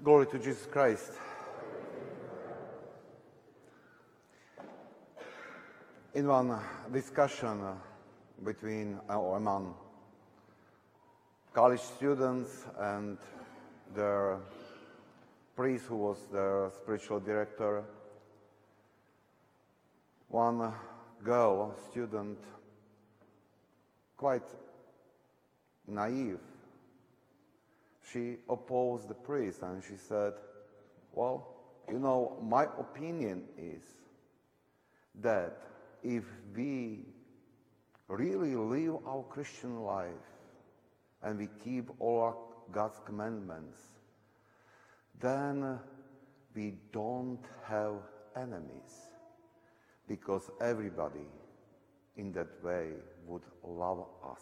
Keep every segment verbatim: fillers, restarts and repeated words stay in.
Glory to Jesus Christ. In one discussion between or among college students and their priest who was their spiritual director, one girl, student, quite naive, she opposed the priest and she said, well, you know, my opinion is that if we really live our Christian life and we keep all our God's commandments, then we don't have enemies, because everybody in that way would love us.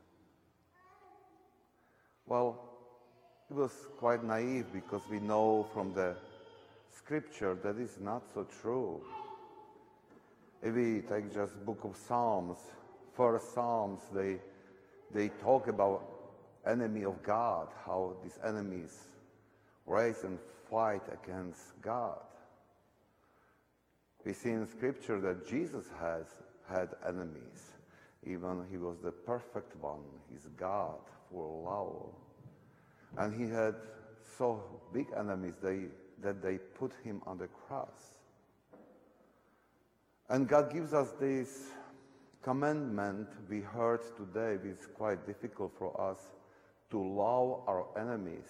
Well, it was quite naive, because we know from the scripture that is not so true. If we take just book of Psalms, first Psalms, they, they talk about enemy of God, how these enemies raise and fight against God. We see in scripture that Jesus has had enemies. Even he was the perfect one. He's God, full of love. And he had so big enemies they, that they put him on the cross. And God gives us this commandment we heard today, which is quite difficult for us, to love our enemies,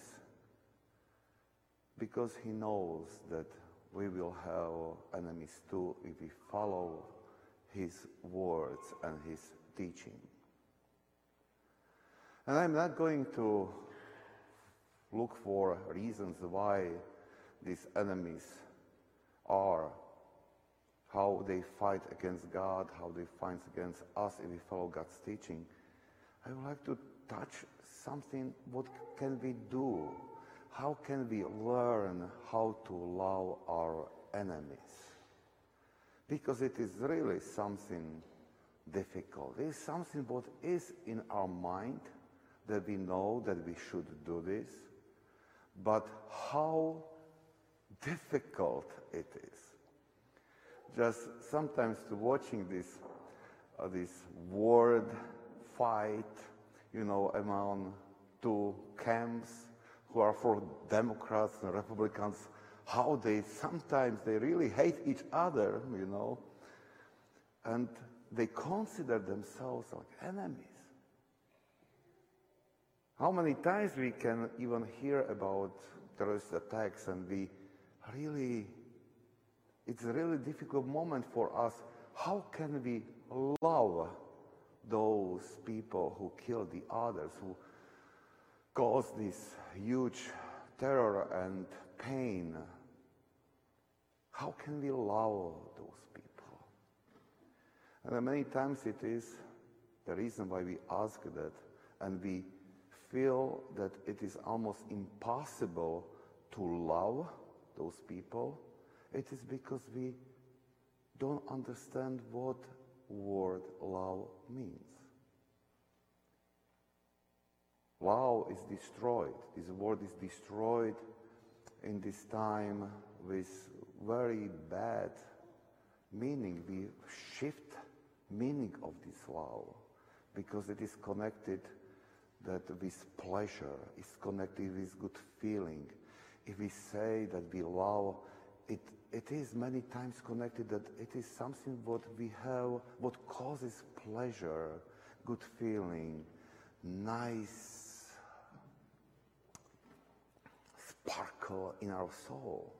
because he knows that we will have enemies too if we follow his words and his teaching. And I'm not going to look for reasons why these enemies are, how they fight against God, how they fight against us if we follow God's teaching. I would like to touch something, what can we do? How can we learn how to love our enemies? Because it is really something difficult. It is something what is in our mind, that we know that we should do this, but how difficult it is. Just sometimes to watching this, uh, this word fight, you know, among two camps who are for Democrats and Republicans, how they sometimes they really hate each other, you know, and they consider themselves like enemies. How many times we can even hear about terrorist attacks, and we really, it's a really difficult moment for us. How can we love those people who kill the others, who cause this huge terror and pain? How can we love those people? And many times it is the reason why we ask that, and we feel that it is almost impossible to love those people. It is because we don't understand what word love means. Love is destroyed. This word is destroyed in this time with very bad meaning. We shift meaning of this love, because it is connected that with pleasure, it's connected with good feeling. If we say that we love, it, it is many times connected that it is something what we have, what causes pleasure, good feeling, nice sparkle in our soul.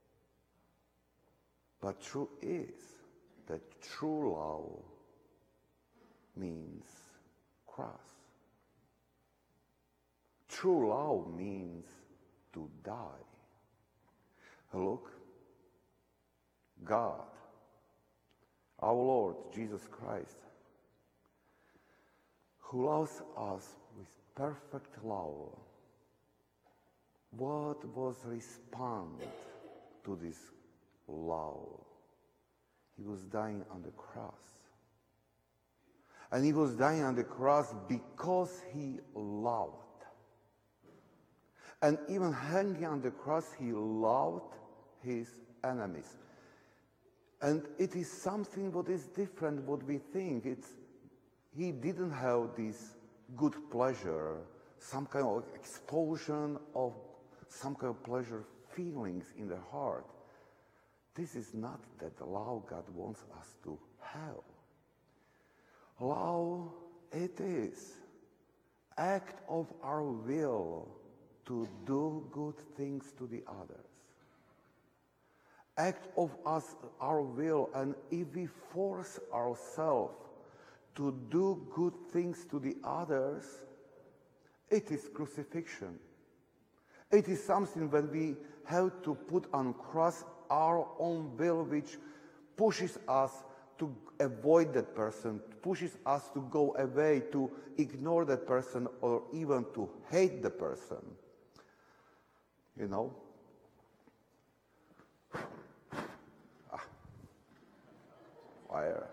But true is that true love means cross. True love means to die. Look, God, our Lord Jesus Christ, who loves us with perfect love, what was response to this love? He was dying on the cross. And he was dying on the cross because he loved. And even hanging on the cross, he loved his enemies. And it is something what is different what we think. It's, he didn't have this good pleasure, some kind of explosion of some kind of pleasure feelings in the heart. This is not that the love God wants us to have. Love, it is act of our will to do good things to the others. Act of us, our will, and if we force ourselves to do good things to the others, it is crucifixion. It is something when we have to put on cross our own will, which pushes us to avoid that person, pushes us to go away, to ignore that person, or even to hate the person. You know? Ah. Fire.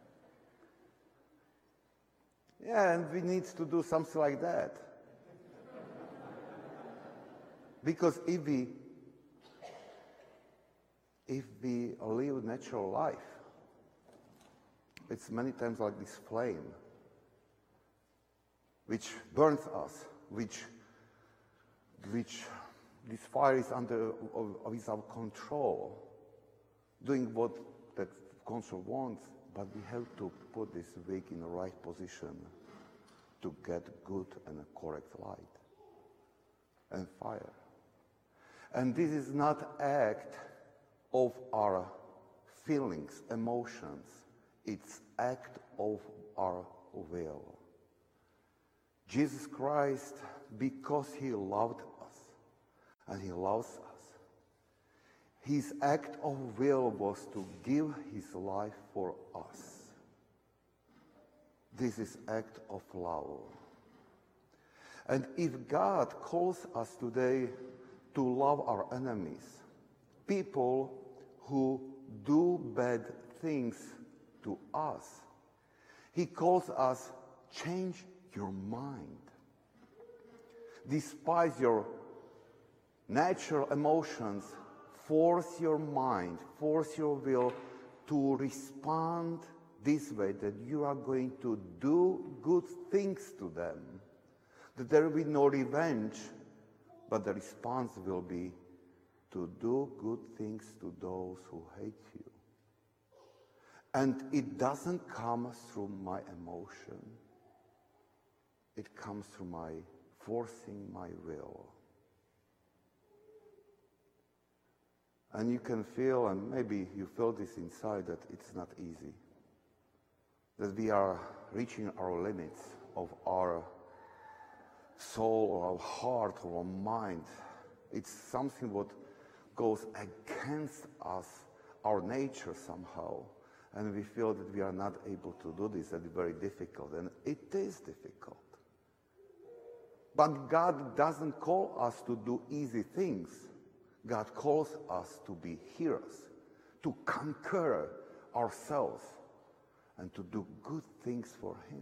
Yeah, and we need to do something like that. Because if we if we live natural life, it's many times like this flame which burns us, which which this fire is under of our control, doing what that control wants, but we have to put this wick in the right position to get good and a correct light and fire. And this is not act of our feelings, emotions. It's act of our will. Jesus Christ, because he loved us, and he loves us, his act of will was to give his life for us. This is act of love. And if God calls us today to love our enemies, people who do bad things to us, he calls us, change your mind. Despise your natural emotions, force your mind, force your will to respond this way, that you are going to do good things to them, that there will be no revenge, but the response will be to do good things to those who hate you. And it doesn't come through my emotion. It comes through my forcing my will. And you can feel, and maybe you feel this inside, that it's not easy. That we are reaching our limits of our soul or our heart or our mind. It's something what goes against us, our nature somehow. And we feel that we are not able to do this, and it's very difficult. And it is difficult. But God doesn't call us to do easy things. God calls us to be heroes, to conquer ourselves, and to do good things for him.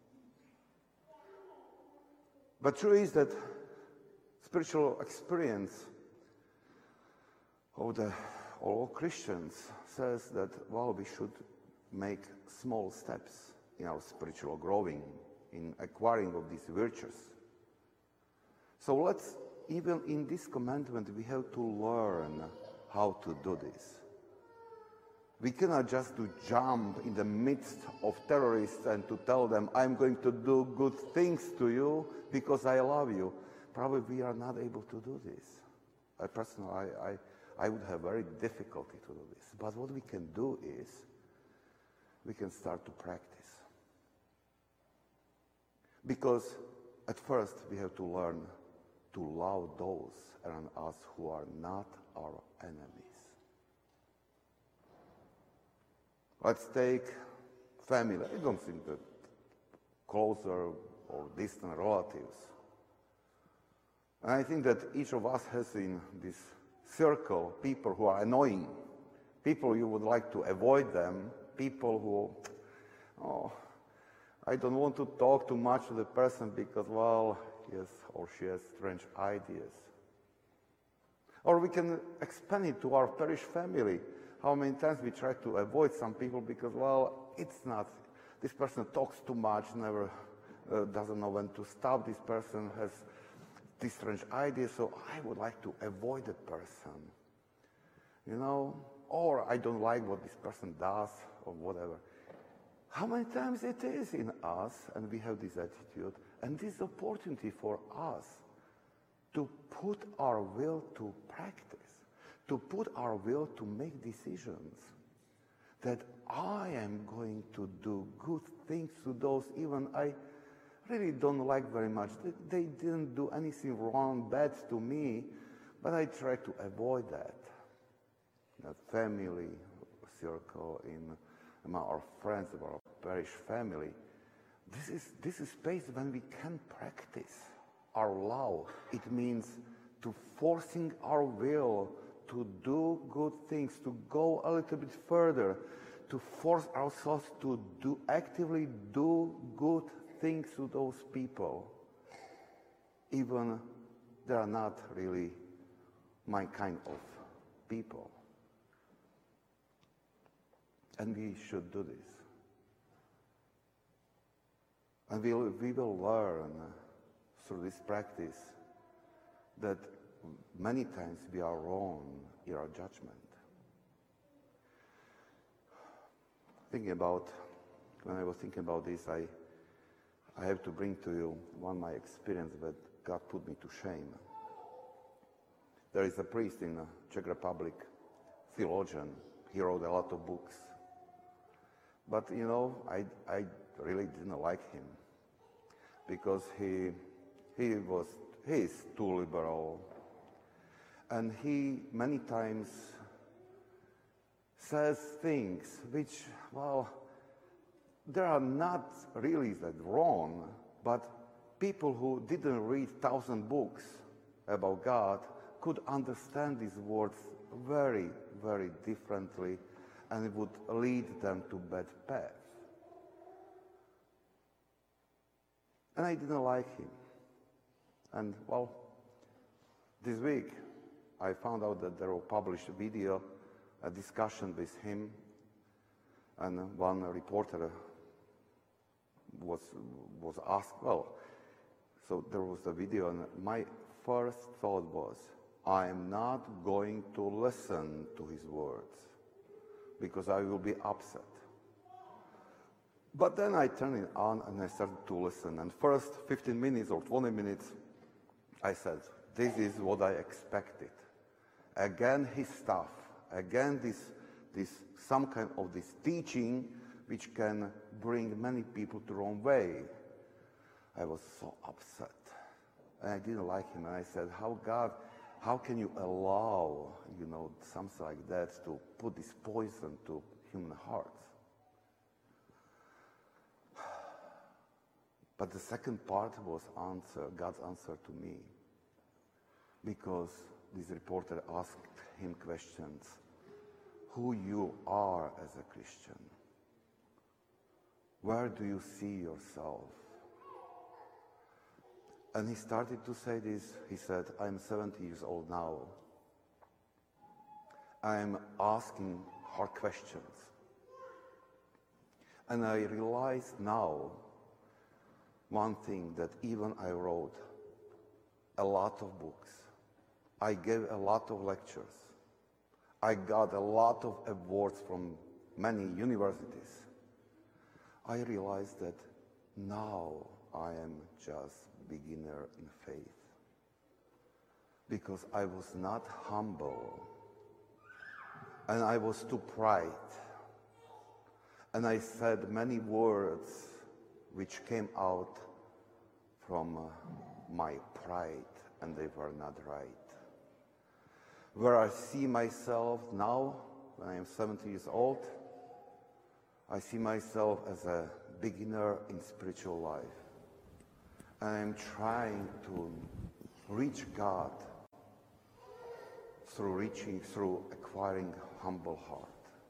But true is that spiritual experience of the all Christians says that, well, we should make small steps in our spiritual growing, in acquiring of these virtues. So let's, even in this commandment, we have to learn how to do this. We cannot just to jump in the midst of terrorists and to tell them, I'm going to do good things to you because I love you. Probably we are not able to do this. I personally, I, I, I would have very difficulty to do this. But what we can do is, we can start to practice. Because at first we have to learn to love those around us who are not our enemies. Let's take family. I don't think that closer or distant relatives. And I think that each of us has in this circle people who are annoying, people you would like to avoid them, people who, oh, I don't want to talk too much to the person because, well, yes, or she has strange ideas. Or we can expand it to our parish family. How many times we try to avoid some people because, well, it's not, this person talks too much, never uh, doesn't know when to stop. This person has this strange idea, so I would like to avoid that person. You know, or I don't like what this person does, or whatever. How many times it is in us, and we have this attitude, and this opportunity for us to put our will to practice, to put our will to make decisions, that I am going to do good things to those even I really don't like very much. They, they didn't do anything wrong, bad to me, but I try to avoid that. The family circle, in among our friends, our parish family. This is, this is space when we can practice our love. It means to forcing our will to do good things, to go a little bit further, to force ourselves to do actively do good things to those people, even they are not really my kind of people. And we should do this. And we'll, we will learn through this practice that many times we are wrong in our judgment. Thinking about, when I was thinking about this, I, I have to bring to you one of my experience that God put me to shame. There is a priest in the Czech Republic, theologian. He wrote a lot of books. But, you know, I, I really didn't like him because he, he was, he is too liberal. And he many times says things which, well, they are not really that wrong, but people who didn't read thousand books about God could understand these words very, very differently, and it would lead them to bad path. And I didn't like him. And, well, this week I found out that there was published a video, a discussion with him, and one reporter was, was asked, well, so there was a video, and my first thought was, I am not going to listen to his words, because I will be upset. But then I turned it on and I started to listen. And first fifteen minutes or twenty minutes, I said, this is what I expected. Again, his stuff. Again, this, this some kind of this teaching which can bring many people to the wrong way. I was so upset. And I didn't like him. And I said, how God, how can you allow, you know, something like that to put this poison to human hearts? But the second part was answer, God's answer to me. Because this reporter asked him questions. Who you are as a Christian? Where do you see yourself? And he started to say this. He said, I'm seventy years old now. I'm asking hard questions. And I realized now one thing, that even I wrote a lot of books. I gave a lot of lectures. I got a lot of awards from many universities. I realized that now I am just beginner in faith. Because I was not humble. And I was too pride. And I said many words which came out from uh, my pride, and they were not right. Where I see myself now, when I am seventy years old, I see myself as a beginner in spiritual life. And I'm trying to reach God through reaching, through acquiring humble heart.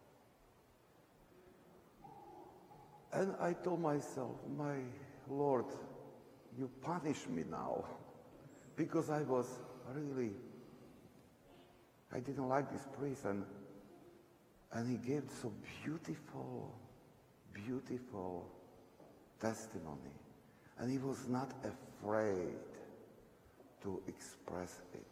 And I told myself, my Lord, you punish me now, because I was really I didn't like this priest, and, and he gave so beautiful, beautiful testimony. And he was not afraid to express it.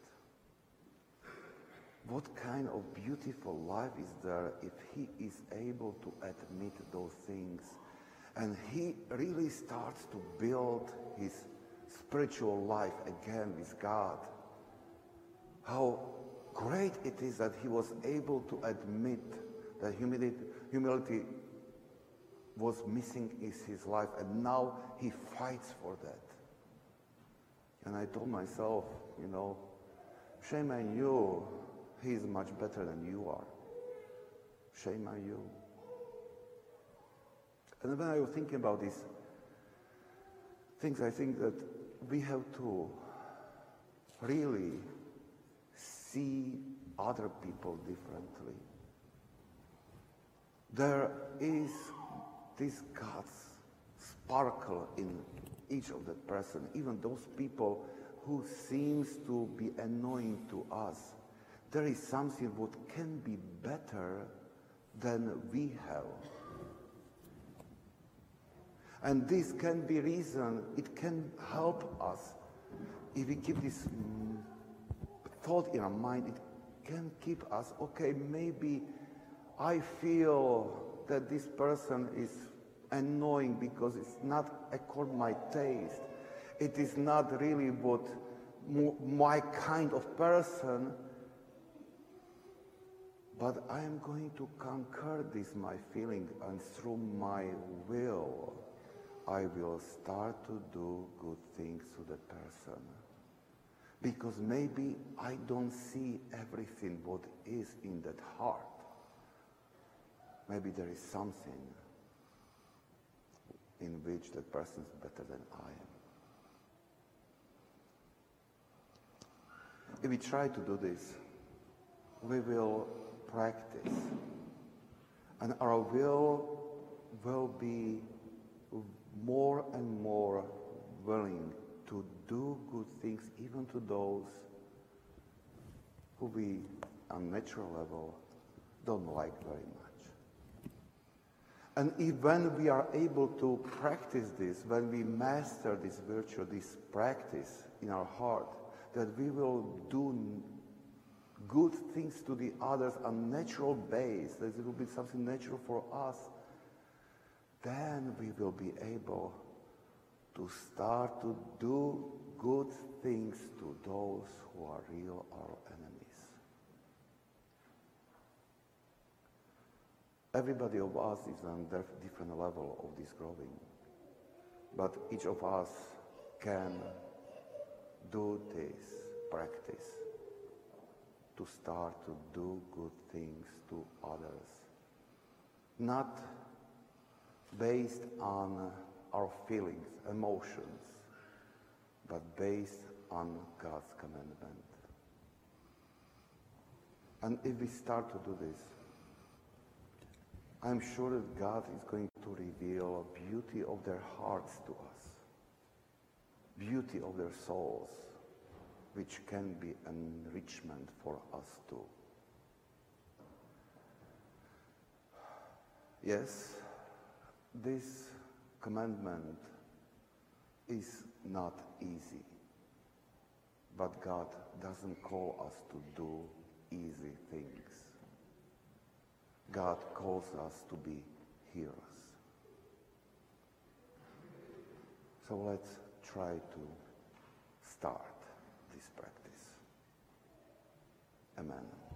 What kind of beautiful life is there if he is able to admit those things? And he really starts to build his spiritual life again with God. How great it is that he was able to admit that humility, humility was missing in his life, and now he fights for that. And I told myself, you know, shame on you. He is much better than you are. Shame on you. And when I was thinking about these things, I think that we have to really see other people differently. There is this God's sparkle in each of that person, even those people who seems to be annoying to us. There is something what can be better than we have. And this can be reason, it can help us. If we keep this mm, thought in our mind, it can keep us, okay, maybe I feel that this person is annoying because it's not according to my taste. It is not really what my kind of person. But I am going to conquer this, my feeling, and through my will, I will start to do good things to the person. Because maybe I don't see everything what is in that heart. Maybe there is something in which that person is better than I am. If we try to do this, we will practice, and our will will be more and more willing to do good things even to those who we on natural level don't like very much. And if when we are able to practice this, when we master this virtue, this practice in our heart, that we will do good things to the others on natural base, that it will be something natural for us, then we will be able to start to do good things to those who are real our enemies. Everybody of us is on a different level of this growing, but each of us can do this practice to start to do good things to others, not based on our feelings, emotions, but based on God's commandment. And if we start to do this, I'm sure that God is going to reveal beauty of their hearts to us, beauty of their souls, which can be enrichment for us too. Yes, this commandment is not easy, but God doesn't call us to do easy things. God calls us to be hearers. So let's try to start this practice. Amen.